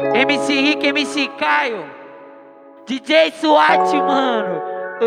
MC Rick, MC Caio, DJ SWAT, mano.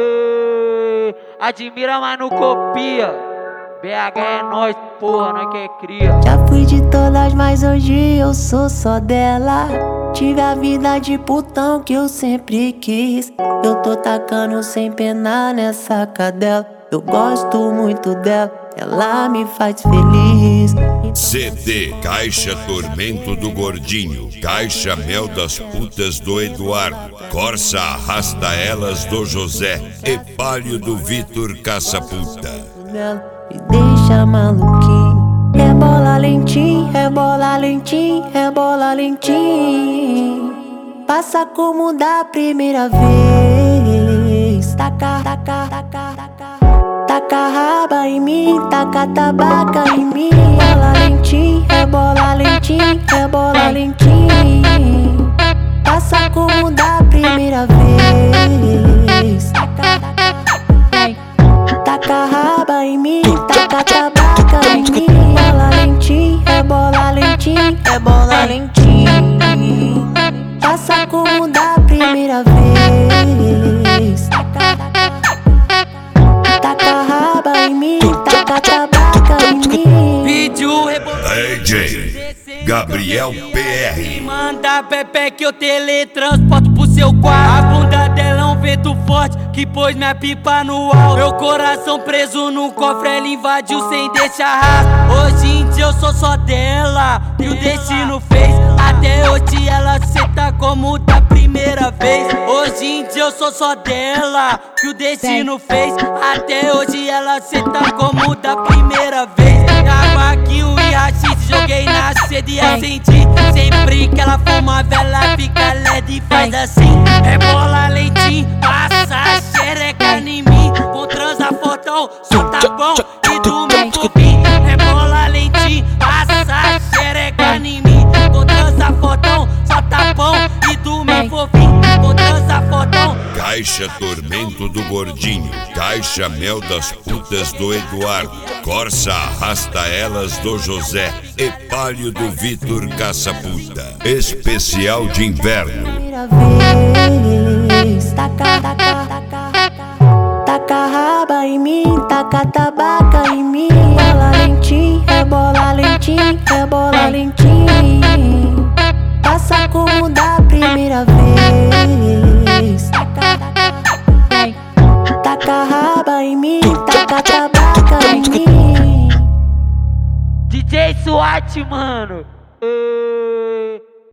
Admira, mas não copia. BH é nós, porra, nós que é cria. Já fui de todas, mas hoje eu sou só dela. Tive a vida de putão que eu sempre quis. Eu tô tacando sem pena nessa cadela. Eu gosto muito dela, ela me faz feliz. CD Caixa Tormento do Gordinho, Caixa Mel das Putas do Eduardo, Corsa Arrasta Elas do José e Palio do Vitor Caça-Puta. Me deixa maluquinho, rebola lentinho, rebola lentinho, rebola lentinho. Passa como da primeira vez. Taca, taca, taca, taca. Taca raba em mim, taca tabaca em mim. Rebola lentinho, rebola lentinho, rebola lentinho. Passa como da primeira vez. Taca, taca raba em mim, taca tabaca em mim. Rebola lentinho, rebola lentinho, rebola lentinho. Passa como da primeira vez. Taca raba em mim, taca tabaca em mim. Vídeo rebolando. DJ Gabriel PR. Manda Pepe que eu teletransporto pro seu quarto. A bunda dela é um vento forte que pôs minha pipa no alto. Meu coração preso no cofre, ela invadiu sem deixar rastro. Hoje em dia eu sou só dela, e o destino fez. Até hoje ela senta como da primeira vez. Hoje em dia eu sou só dela, que o destino fez. Até hoje ela senta como da primeira vez. Tabaquinho e rachis, joguei na sede e acendi. Sempre que ela fuma, ela fica LED e faz assim. Rebola lentinho, passa a xereca em mim. Com transa fortão, só tá bom e do meu fofinho. Rebola lentinho, passa a xereca em mim. Com transa fortão, só tá bom e do meu fofinho. Com transa fortão. Caixa Tormento do Gordinho, Caixa Mel das Putas do Eduardo, Corsa Arrasta Elas do José e Palio do Vitor Caça-Puta. Especial de inverno. Primeira vez. Taca, taca, taca. Taca raba em mim, taca tabaca em mim. Rebola lentinho, rebola lentinho, rebola lentinho. Passa como da primeira vez. Taca raba em mim, taca tabaca em mim. DJ SWAT, mano.